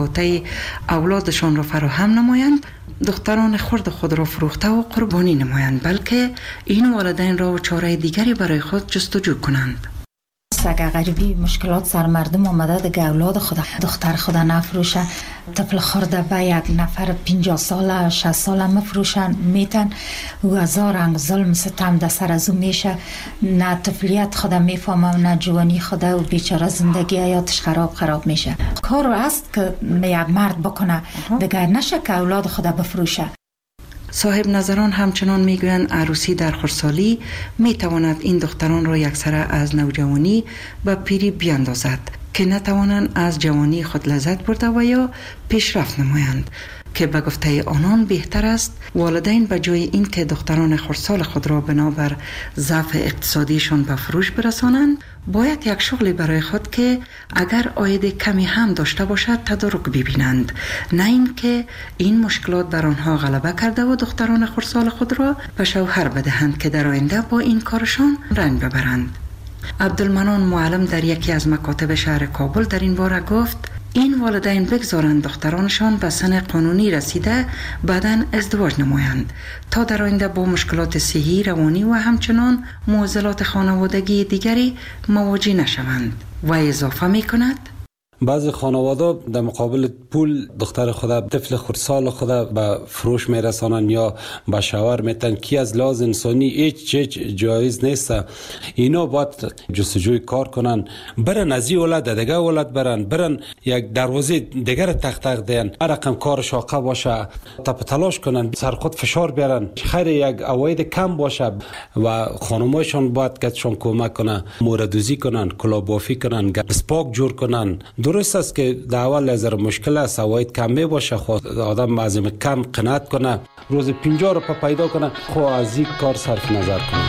طی اولادشان را فراهم نمایند، دختران خرد خود را فروخته و قربانی نمایند، بلکه این والدین را چاره دیگری برای خود جستجو کنند. اگر غریبی مشکلات سر مردم آمده دیگه اولاد خود دختر خود نفروشه، طفل خرده به یک نفر 50 ساله 60 ساله مفروشن میتن و هزار رنگ ظلم ستم در سر از او میشه، نه طفلیت خود میفهمه نه جوانی خود و بیچاره زندگی حیاتش خراب میشه. کار است که یک مرد بکنه دیگه نشه که اولاد خود بفروشه. صاحب نظران همچنان میگویند عروسی در خردسالی میتواند این دختران را یکسره از نوجوانی و پیری بیاندازد که نتوانند از جوانی خود لذت برده و یا پیشرفت نمایند، که به گفته آنان بهتر است والدین به جای این که دختران خردسال خود را بنابر ضعف اقتصادیشان به فروش برسانند، باید یک شغلی برای خود که اگر عاید کمی هم داشته باشد تدارک ببینند، نه این که این مشکلات بر آنها غلبه کرده و دختران خردسال خود را به شوهر بدهند که در آینده با این کارشان رنج ببرند. عبدالمنان معلم در یکی از مکاتب شهر کابل در این باره گفت: این والدین بگذارند دخترانشان به سن قانونی رسیده بعداً ازدواج نمایند تا در آینده با مشکلات صحی، روانی و همچنان معضلات خانوادگی دیگری مواجه نشوند. و اضافه می کند: بعضی خانواده در مقابل پول دختر خود، طفل خردسال خود به فروش میرسانن یا به شوهر میتن که از لحاظ انسانی هیچ جایز نیست. اینا باید جستجوی کار کنن، برن از این ولد دیگه ولد برن یک دروازه دیگر تق دین، هر رقم کار شاقه باشه تپ تلاش کنن، سر خود فشار بیارن، خیر یک عواید کم باشه و خانمایشان باید کتشان کمک کنن، موردوزی کنن، کلابافی کنن، سپاک جور کنن. درست است که در اول از مشکل است، عواید کم می باشه، خود آدم بعضی کم قناعت کنه، روز 50 روپیه پیدا کنه، خود از این کار صرف نظر کنه.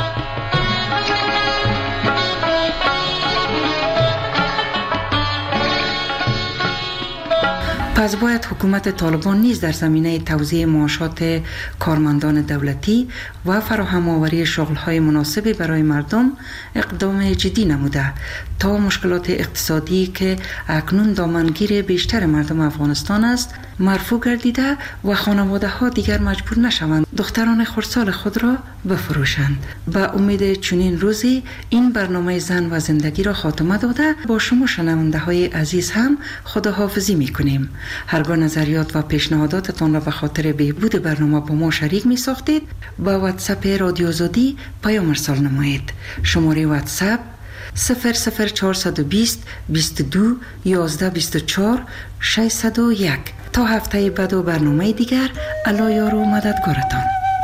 پس باید حکومت طالبان نیز در زمینه توزیع معاشات کارمندان دولتی و فراهم آوری شغل‌های مناسبی برای مردم اقدام جدی نموده تا مشکلات اقتصادی که اکنون دامنگیر بیشتر مردم افغانستان است مرفوع گردیده و خانواده‌ها دیگر مجبور نشوند دختران خردسال خود را بفروشند. به امید چنین روزی این برنامه زن و زندگی را خاتمه داده با شما شنونده‌های عزیز هم خداحافظی می‌کنیم. هرگاه نظریات و پیشنهاداتتان را به خاطر بهبود برنامه با ما شریک می ساختید، با واتساپ رادیو آزادی پیام ارسال نمایید. شماره واتساپ 00420 22 11 24 601. تا هفته بعد و برنامه دیگر، الله یار و مددگارتان.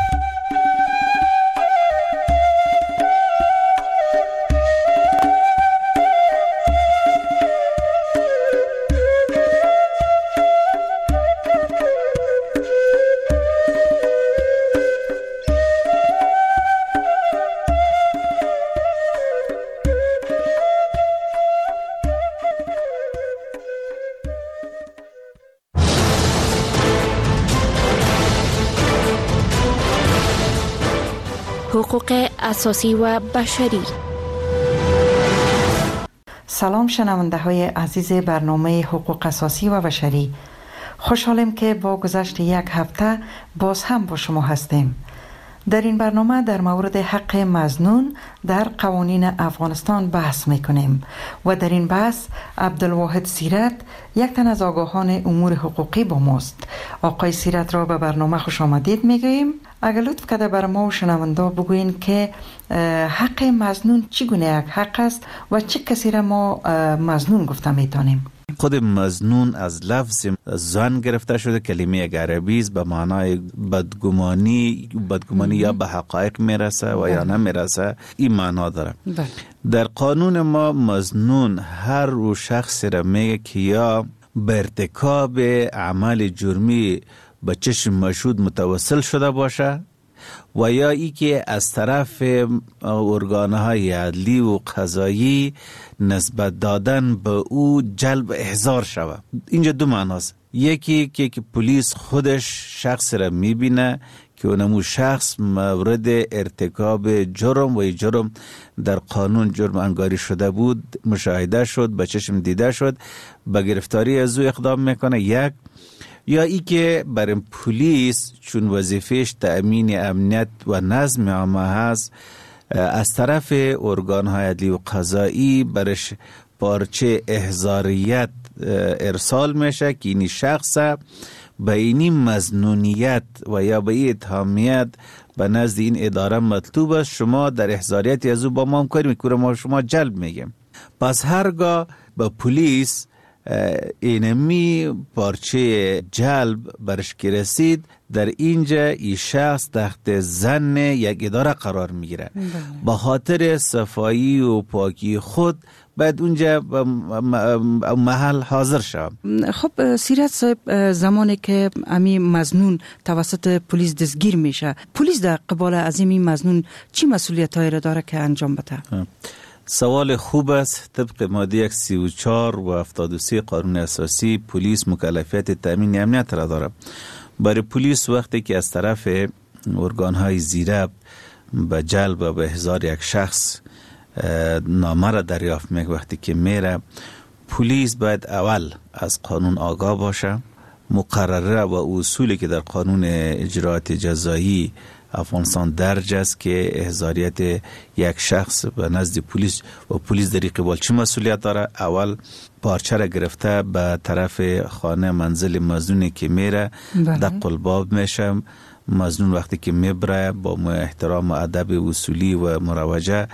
حقوق اساسی و بشری. سلام شنونده های عزیز برنامه حقوق اساسی و بشری. خوشحالم که با گذشت یک هفته باز هم با شما هستیم. در این برنامه در مورد حق مظنون در قوانین افغانستان بحث میکنیم و در این بحث عبدالواحد سیرت، یک تن از آگاهان امور حقوقی با ماست. آقای سیرت را به برنامه خوش آمدید میگوییم. اگر لطف کرده بر ما و شنونده بگوین که حق مظنون چگونه یک حق است و چه کسی را ما مظنون گفته میتونیم؟ خود مظنون از لفظ ظن گرفته شده، کلمه عربی است، به معنای بدگمانی یا به حقایق میرسه و یا نمیرسه، این معنا داره. در قانون ما مظنون هر رو شخصی را میگه که یا به ارتکاب عمل جرمی به چشم مشهود متوسل شده باشه و یا ای که از طرف ارگانهای عدلی و قضایی نسبت دادن به او جلب احضار شود. اینجا دو معناست. یکی که پلیس خودش شخص را میبینه که اونمو شخص مورد ارتکاب جرم و جرم در قانون جرم انگاری شده بود، مشاهده شد، به چشم دیده شد، به گرفتاری از او اقدام میکنه. یک یا ای که برای پلیس چون وظیفهش تأمین امنیت و نظم عامه هست، از طرف ارگان‌های عدلی و قضایی برش پارچه احضاریت ارسال میشه که این شخص به این مظنونیت و یا به این اتهامیت به نزد این اداره مطلوب است، شما در احضاریت از او با ما همکاری میکنه، ما شما جلب میگیم. پس هرگاه به پلیس اینمی پارچه جلب برش که رسید، در اینجا این شخص تحت ظن یک اداره قرار میگیره. با خاطر صفایی و پاکی خود باید اونجا محل حاضر شد. خب سیرت صاحب، زمانی که امی مظنون توسط پلیس دستگیر میشه، پلیس در قبال از این مظنون چی مسئولیت‌هایی را داره که انجام بده؟ سوال خوب است. طبق ماده 134 و 73 قانون اساسی پلیس مکلفیت تامین امنیت را داره. برای پلیس وقتی که از طرف ارگان‌های زیره به جلب و به احضار یک شخص نامه را دریافت میکنه، وقتی که میره، پلیس باید اول از قانون آگاه باشه، مقرره و اصولی که در قانون اجراءات جزایی افغانستان درج است که احضاریت یک شخص به نزد پلیس و پلیس در قبال چه مسئولیت داره. اول پارچه را گرفته به طرف خانه منزل مظنونی که میره، دق الباب میشه. مظنون وقتی که میبره با احترام و ادب اصولی و مروجه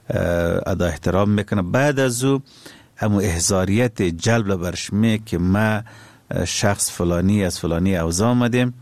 ادا احترام میکنه. بعد از او همو احضاریت جلب برش میگه که ما شخص فلانی از فلانی اوضاع آمدیم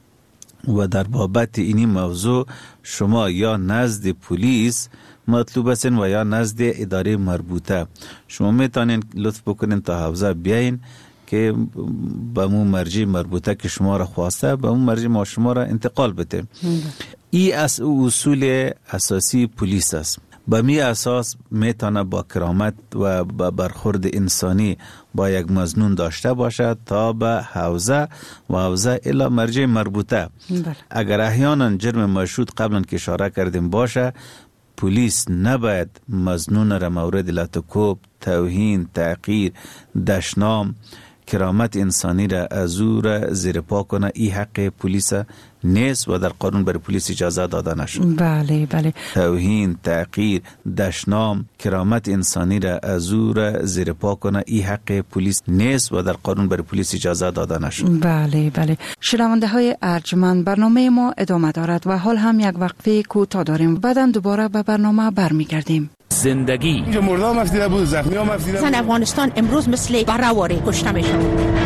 و در بابت اینی موضوع شما یا نزد پلیس مطلوب هستین و یا نزد اداره مربوطه. شما میتونین لطف بکنین تا حوزه بیاین که به مو مرجع مربوطه که شما را خواسته به مو مرجع ما شما را انتقال بده. این از اصول اساسی پلیس است. به می اساس میتونه با کرامت و با برخورد انسانی با یک مظنون داشته باشد تا به حوزه و حوزه الی مرجع مربوطه. اگر احیانا جرم مشهود قبلا که اشاره کردیم باشه، پلیس نباید مظنون را مورد لطکوب، توهین، تحقیر، دشنام، کرامت انسانی را از او را زیر پا کنه. این حق پلیس نیست و در قانون برای پلیس اجازه داده نشد. بله بله. توهین، تحقیر، دشنام، کرامت انسانی را از او را زیر پا کنه، این حق پلیس نیست و در قانون برای پلیس اجازه داده نشد. بله بله. شنونده های ارجمند، برنامه ما ادامه دارد و حال هم یک وقفه کوتاه داریم. بعداً دوباره به برنامه برمیگردیم. زندگی اینجا مردام افتیده بود، زخمی هم افتیده بود. افغانستان امروز مثل برآواره کشته میشه.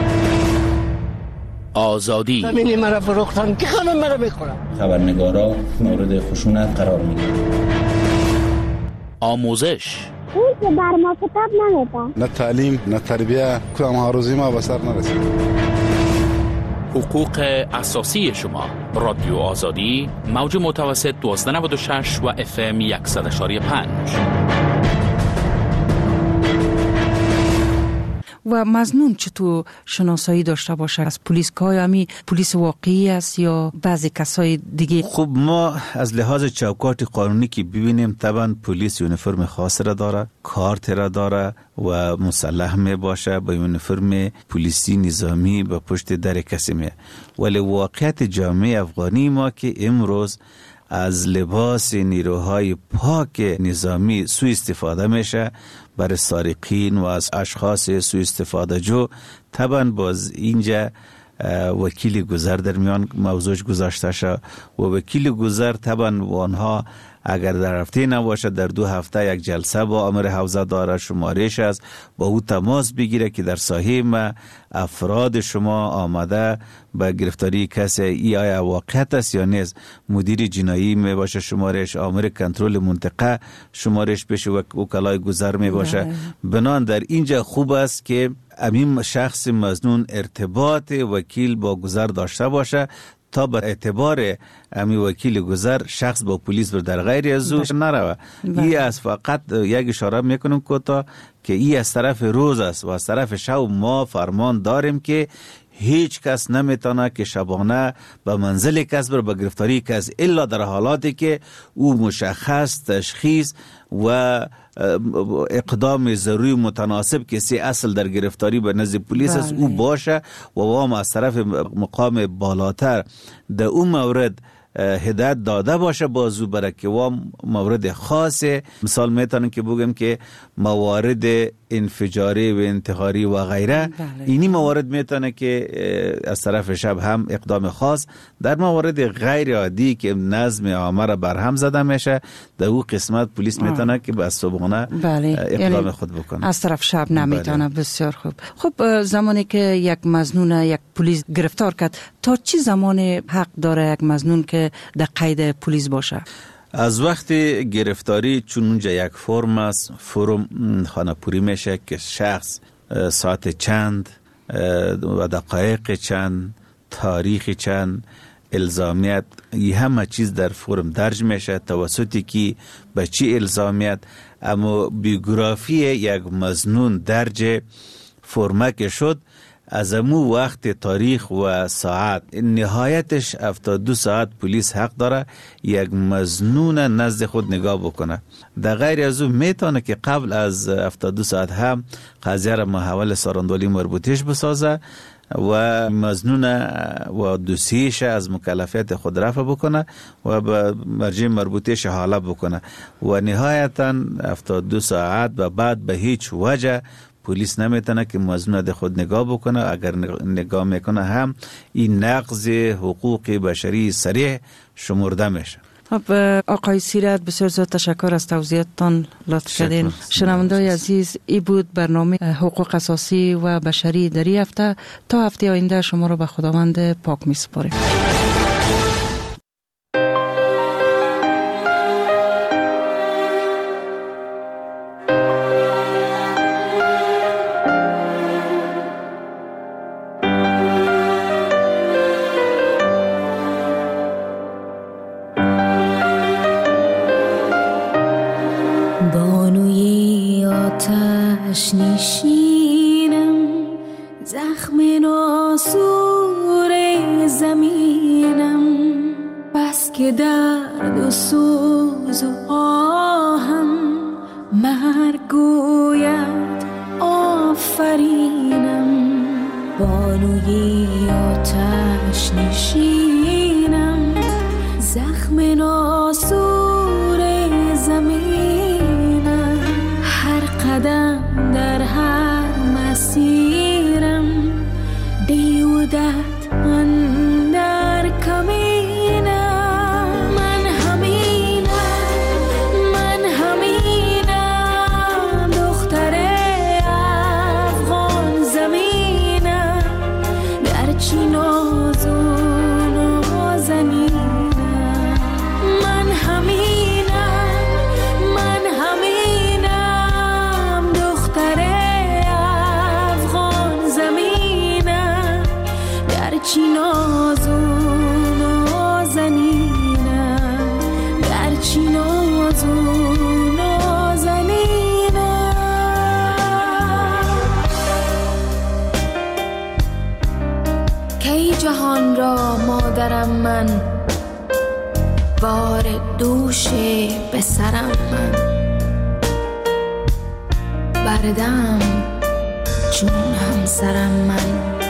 آزادی زمین مرا فروختن که خانم مرا بخورم. خبرنگارا مورد خشونت قرار میگیرن. آموزش اون که بر ما کتاب نمیده. نه تعلیم نه تربیه، کدام آرزوی ما به سر نرسید. حقوق اساسی شما. رادیو آزادی، موج متوسط 1296 و FM 100.5. و مظنون چطور شناسایی داشته باشه از پلیس؟ که آیا پلیس واقعی است یا بعضی کسای دیگه؟ خب ما از لحاظ چوکات قانونی که ببینیم طبعا پلیس یونیفرم خاص را داره، کارت را داره و مسلح می باشه با یونیفرم پلیسی نظامی به پشت در کسی می. ولی واقعیت جامعه افغانی ما که امروز از لباس نیروهای پاک نظامی سوء استفاده میشه برای سارقین و از اشخاص سوء استفاده جو. طبعا باز اینجا وکیل گذر در میان موضوعش گذاشته شد و وکیل گذر طبعا آنها اگر در هفته نباشه در 2 هفته یک جلسه با امر حوزه داره، شمارش است، با او تماس بگیره که در ساحه ما افراد شما آمده به گرفتاری کسی ای آیا واقعیت است یا نیست. مدیر جنایی می باشه شمارش، آمر کنترل منطقه شمارش بشه و وکلای گذر می باشه. بنان در اینجا خوب است که امین شخص مظنون ارتباط وکیل با گذر داشته باشه تا به اعتبار امی وکیل گذر شخص با پلیس در غیر از او نروه. این از فقط یک اشاره میکنم که این از طرف روز است و از طرف شب ما فرمان داریم که هیچ کس نمیتونه که شبانه به منزل کس بر به گرفتاری کس الا در حالاتی که او مشخص تشخیص و اقدام ضروری و متناسب که سی اصل در گرفتاری به نزد پلیس است او باشه و وام از طرف مقام بالاتر در اون مورد هدایت داده باشه بازو برای که وام مورد خاصه. مثال میتونم که بگم که موارد انفجاری و انتحاری و غیره اینی موارد میتونه که از طرف شب هم اقدام خاص. در موارد غیر عادی که نظم عامه را برهم زده میشه در او قسمت پلیس میتونه که به صبحانه اقدام خود بکنه، از طرف شب نمیتونه. بسیار خوب. خب زمانی که یک مظنون یک پلیس گرفتار کرد، تا چی زمان حق داره یک مظنون که در قید پلیس باشه؟ از وقت گرفتاری چون اونجا یک فرم است، فرم خانه پوری میشه که شخص ساعت چند و دقایق چند، تاریخ چند، الزامیت، این همه چیز در فرم درج میشه توسطی که به چی الزامیت. اما بیوگرافی یک مظنون درج فرمه شد از امو وقت، تاریخ و ساعت، نهایتش 72 ساعت پلیس حق داره یک مظنون نزد خود نگاه بکنه. در غیر از او میتونه که قبل از 72 ساعت هم قضیه را محول ساراندولی مربوطیش بسازه و مظنون و دوسیش از مکلفیت خود رفع بکنه و به مرجع مربوطیش حاله بکنه و نهایتا 72 ساعت و بعد به هیچ وجه پلیس نمیتونه که مظنون د خود نگاه بکنه. اگر نگاه میکنه هم این نقض حقوق بشری صریح شمرده میشه. آقای سیرت، بسیار زیاد تشکر از توضیحاتتان لطف کردین. شنوندای عزیز، این بود برنامه حقوق اساسی و بشری در این هفته. تا هفته آینده شما رو به خداوند پاک میسپاریم. نشینم زخم ناسور زمینم، بس که درد و سوز و آهم مرگ گوید آفرینم. بانوی آتش نشینم زخم ناسور زمینم، هر قدم در هر مسیرم دیودت اندر کمینم. من همینم دختر افغان زمینم، گرچه ناز و نازنینم. من همینم دختر افغان زمینم، گرچه ناز و نازنینم، گرچه ناز و نازنینم. کی جهان را مادرم من، بار دوش به سرم من، بردم چون همسرم من.